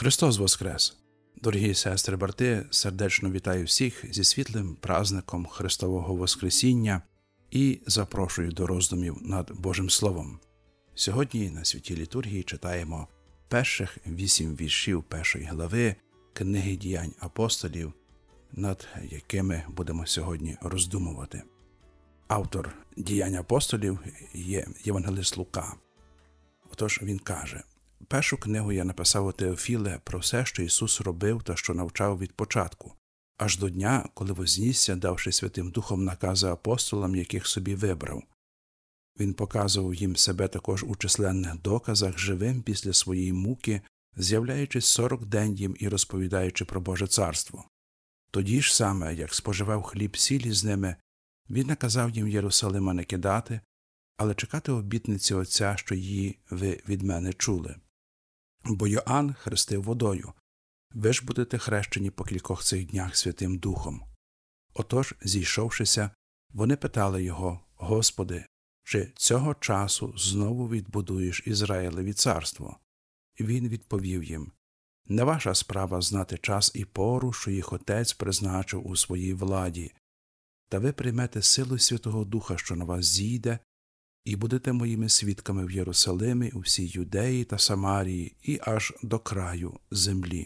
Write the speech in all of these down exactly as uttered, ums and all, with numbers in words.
Христос Воскрес! Дорогі сестри, брати, сердечно вітаю всіх зі світлим праздником Христового Воскресіння і запрошую до роздумів над Божим Словом. Сьогодні на Святій Літургії читаємо перших вісім віршів першої глави Книги Діянь Апостолів, над якими будемо сьогодні роздумувати. Автор Діянь Апостолів є євангелист Лука. Отож він каже: «Першу книгу я написав у Теофіле про все, що Ісус робив та що навчав від початку, аж до дня, коли вознісся, давши Святим Духом накази апостолам, яких собі вибрав. Він показував їм себе також у численних доказах, живим після своєї муки, з'являючись сорок день їм і розповідаючи про Боже царство. Тоді ж саме, як споживав хліб сілі з ними, він наказав їм Єрусалима не кидати, але чекати обітниці Отця, що її ви від мене чули. Бо Йоанн хрестив водою, ви ж будете хрещені по кількох цих днях Святим Духом. Отож, зійшовшися, вони питали його: Господи, чи цього часу знову відбудуєш Ізраїлеві царство? І він відповів їм: не ваша справа знати час і пору, що їх Отець призначив у своїй владі. Та ви приймете силу Святого Духа, що на вас зійде, і будете моїми свідками в Єрусалимі, у всій Юдеї та Самарії і аж до краю землі».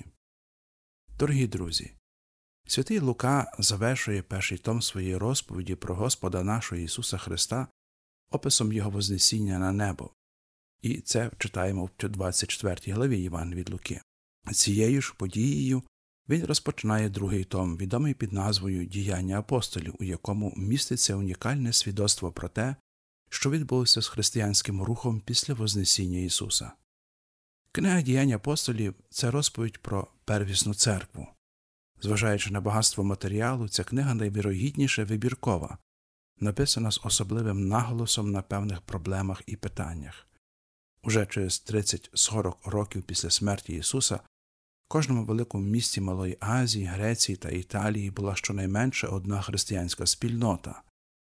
Дорогі друзі, святий Лука завершує перший том своєї розповіді про Господа нашого Ісуса Христа описом Його вознесіння на небо. І це читаємо в двадцять четвертій главі Євангелія від Луки. Цією ж подією він розпочинає другий том, відомий під назвою «Діяння апостолів», у якому міститься унікальне свідоцтво про те, що відбулося з християнським рухом після Вознесіння Ісуса. Книга «Діянь апостолів» – це розповідь про первісну церкву. Зважаючи на багатство матеріалу, ця книга найвірогідніше вибіркова, написана з особливим наголосом на певних проблемах і питаннях. Уже через тридцять-сорок років після смерті Ісуса в кожному великому місті Малої Азії, Греції та Італії була щонайменше одна християнська спільнота.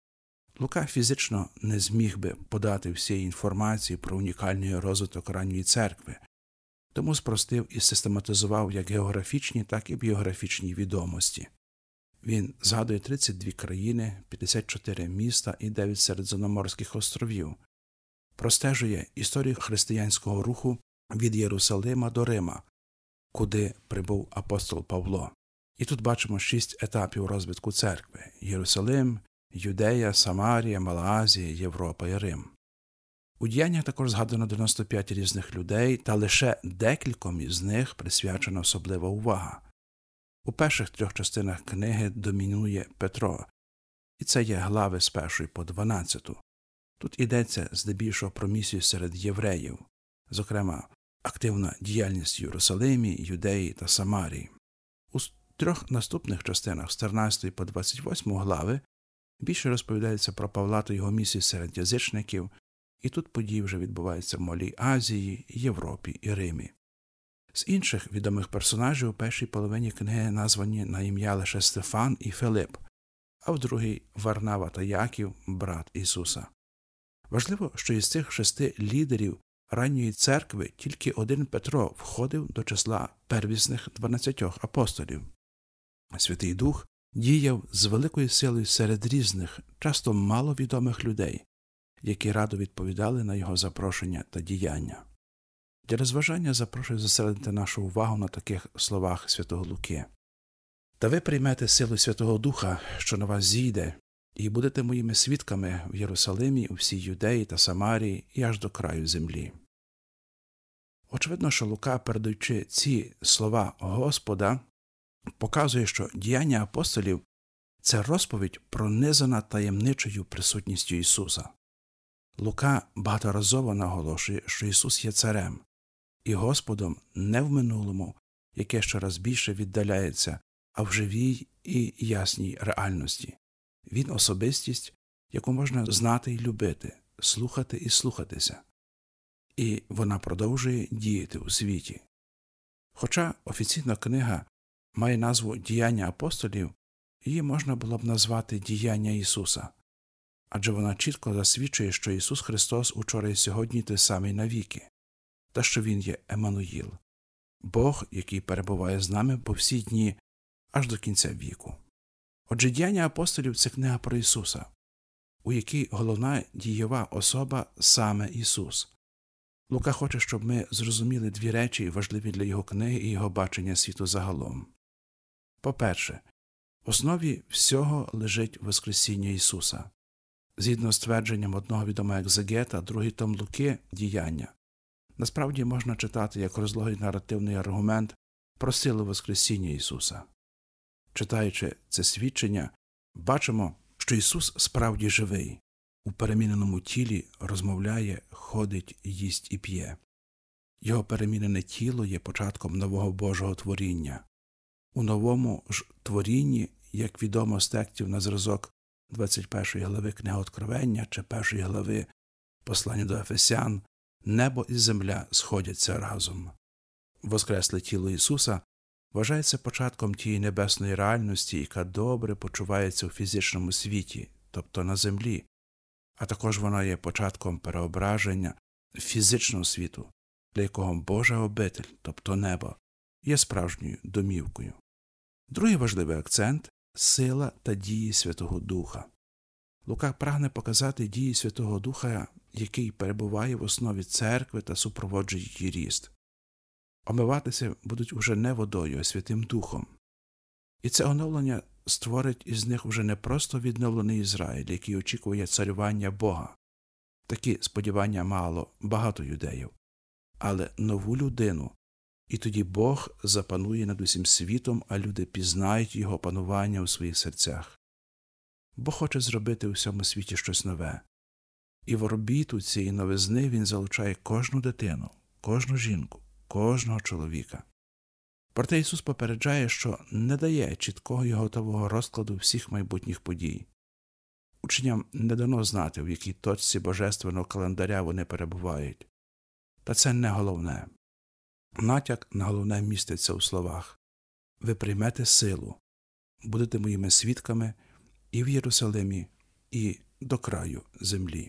Лука фізично не зміг би подати всієї інформації про унікальний розвиток ранньої церкви, тому спростив і систематизував як географічні, так і біографічні відомості. Він згадує тридцять дві країни, п'ятдесят чотири міста і дев'ять середземноморських островів. Простежує історію християнського руху від Єрусалима до Рима, куди прибув апостол Павло. І тут бачимо шість етапів розвитку церкви – Єрусалим, Юдея, Самарія, Мала Азія, Європа і Рим. У діяннях також згадано дев'яносто п'ять різних людей, та лише декільком із них присвячена особлива увага. У перших трьох частинах книги домінує Петро, і це є глави з першої по дванадцяту. Тут йдеться здебільшого про місію серед євреїв, зокрема, активна діяльність в Єрусалимі, Юдеї та Самарії. У трьох наступних частинах з тринадцятої по двадцять восьму глави більше розповідається про Павла та його місію серед язичників, і тут події вже відбуваються в Малій Азії, Європі і Римі. З інших відомих персонажів у першій половині книги названі на ім'я лише Стефан і Филип, а в другій – Варнава та Яків, брат Ісуса. Важливо, що із цих шести лідерів ранньої церкви тільки один Петро входив до числа первісних дванадцятьох апостолів. Святий Дух діяв з великою силою серед різних, часто маловідомих людей, які радо відповідали на його запрошення та діяння. Для розважання запрошую зосередити нашу увагу на таких словах святого Луки. «Та ви приймете силу Святого Духа, що на вас зійде, і будете моїми свідками в Єрусалимі, у всій Юдеї та Самарії і аж до краю землі». Очевидно, що Лука, передаючи ці слова Господа, показує, що діяння апостолів – це розповідь, пронизана таємничою присутністю Ісуса. Лука багаторазово наголошує, що Ісус є царем і Господом не в минулому, яке щораз більше віддаляється, а в живій і ясній реальності. Він – особистість, яку можна знати і любити, слухати і слухатися. І вона продовжує діяти у світі. Хоча офіційна книга має назву «Діяння апостолів», її можна було б назвати «Діяння Ісуса», адже вона чітко засвідчує, що Ісус Христос учора і сьогодні той самий навіки, та що Він є Еммануїл, Бог, який перебуває з нами по всі дні, аж до кінця віку. Отже, «Діяння апостолів» – це книга про Ісуса, у якій головна дієва особа саме Ісус. Лука хоче, щоб ми зрозуміли дві речі, важливі для його книги і його бачення світу загалом. По-перше, в основі всього лежить Воскресіння Ісуса. Згідно з твердженням одного відомого екзегета, другий том Луки «Діяння» насправді можна читати як розлогий наративний аргумент про силу Воскресіння Ісуса. Читаючи це свідчення, бачимо, що Ісус справді живий, у переміненому тілі розмовляє, ходить, їсть і п'є. Його перемінене тіло є початком нового Божого творіння. У новому ж творінні, як відомо з текстів на зразок двадцять першої глави книги Откровення чи першої глави послання до Ефесян, небо і земля сходяться разом. Воскресле тіло Ісуса вважається початком тієї небесної реальності, яка добре почувається у фізичному світі, тобто на землі, а також вона є початком переображення фізичного світу, для якого Божа обитель, тобто небо, є справжньою домівкою. Другий важливий акцент – сила та дії Святого Духа. Лука прагне показати дії Святого Духа, який перебуває в основі церкви та супроводжує її ріст. Омиватися будуть уже не водою, а Святим Духом. І це оновлення створить із них уже не просто відновлений Ізраїль, який очікує царювання Бога. Такі сподівання мало багато юдеїв. Але нову людину. І тоді Бог запанує над усім світом, а люди пізнають Його панування у своїх серцях. Бог хоче зробити у всьому світі щось нове. І в орбіту цієї новизни Він залучає кожну дитину, кожну жінку, кожного чоловіка. Проте Ісус попереджає, що не дає чіткого і готового розкладу всіх майбутніх подій. Учням не дано знати, в якій точці божественного календаря вони перебувають. Та це не головне. Натяк на головне міститься у словах: «Ви приймете силу, будете моїми свідками і в Єрусалимі, і до краю землі».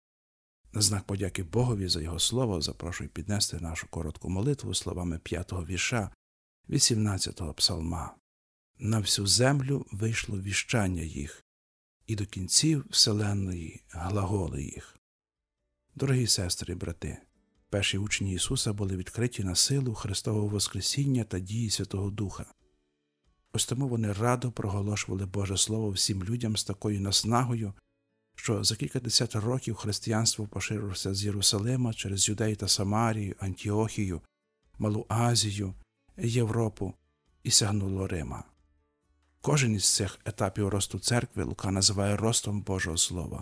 На знак подяки Богові за Його слово запрошую піднести нашу коротку молитву словами п'ятого вірша вісімнадцятого псалма. «На всю землю вийшло віщання їх, і до кінців вселенної глаголи їх». Дорогі сестри і брати, перші учні Ісуса були відкриті на силу Христового Воскресіння та дії Святого Духа. Ось тому вони радо проголошували Боже Слово всім людям з такою наснагою, що за кількадесят років християнство поширилося з Єрусалима через Юдею та Самарію, Антіохію, Малу Азію, Європу і сягнуло Рима. Кожен із цих етапів росту церкви Лука називає ростом Божого Слова.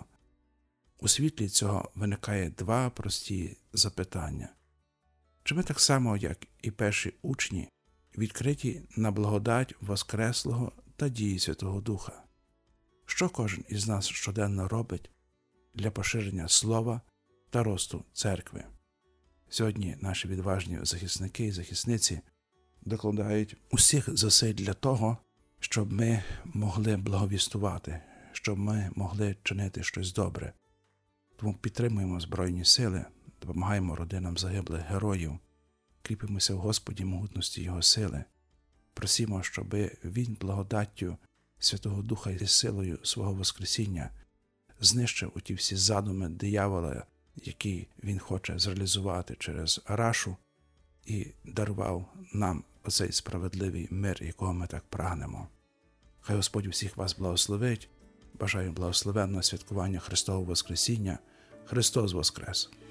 У світлі цього виникає два прості запитання. Чи ми так само, як і перші учні, відкриті на благодать Воскреслого та дії Святого Духа? Що кожен із нас щоденно робить для поширення Слова та росту церкви? Сьогодні наші відважні захисники і захисниці докладають усіх зусиль для того, щоб ми могли благовістувати, щоб ми могли чинити щось добре. Тому підтримуємо Збройні Сили, допомагаємо родинам загиблих героїв, кріпимося в Господі могутності Його сили, просимо, щоб Він благодаттю Святого Духа і силою свого Воскресіння знищив оті всі задуми диявола, які він хоче зреалізувати через Арашу, і дарував нам оцей справедливий мир, якого ми так прагнемо. Хай Господь усіх вас благословить. Бажаю благословенного святкування Христового Воскресіння. Христос Воскрес!